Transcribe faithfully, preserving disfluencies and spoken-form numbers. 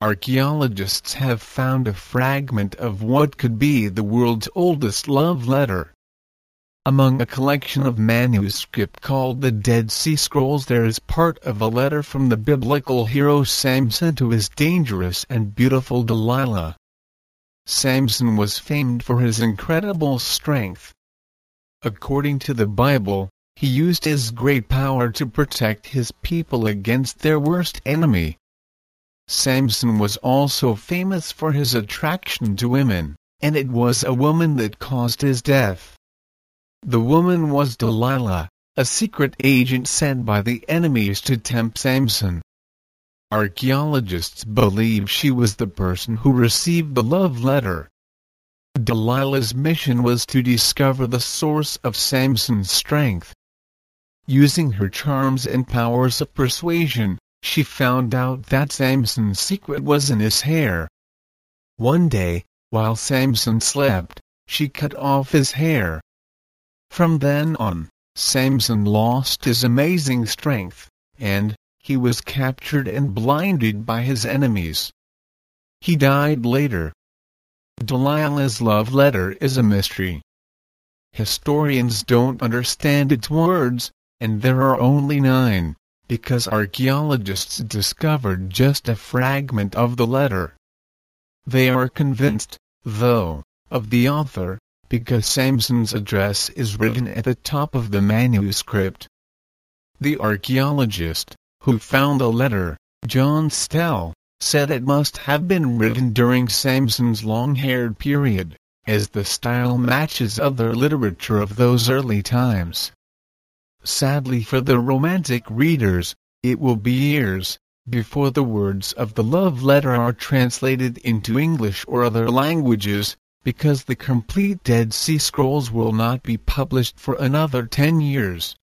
archaeologists have found a fragment of what could be the world's oldest love letter. Among a collection of manuscript called the Dead Sea Scrolls there is part of a letter from the biblical hero Samson to his dangerous and beautiful Delilah. Samson was famed for his incredible strength. According to the Bible, he used his great power to protect his people against their worst enemy. Samson was also famous for his attraction to women, and it was a woman that caused his death. The woman was Delilah, a secret agent sent by the enemies to tempt Samson. Archaeologists believe she was the person who received the love letter. Delilah's mission was to discover the source of Samson's strength. Using her charms and powers of persuasion, she found out that Samson's secret was in his hair. One day, while Samson slept, she cut off his hair. From then on, Samson lost his amazing strength, and he was captured and blinded by his enemies. He died later. Delilah's love letter is a mystery. Historians don't understand its words, and there are only nine, because archaeologists discovered just a fragment of the letter. They are convinced, though, of the author, because Samson's address is written at the top of the manuscript. The archaeologist, who found the letter, John Stell, said it must have been written during Samson's long-haired period, as the style matches other literature of those early times. Sadly for the romantic readers, it will be years before the words of the love letter are translated into English or other languages, because the complete Dead Sea Scrolls will not be published for another ten years.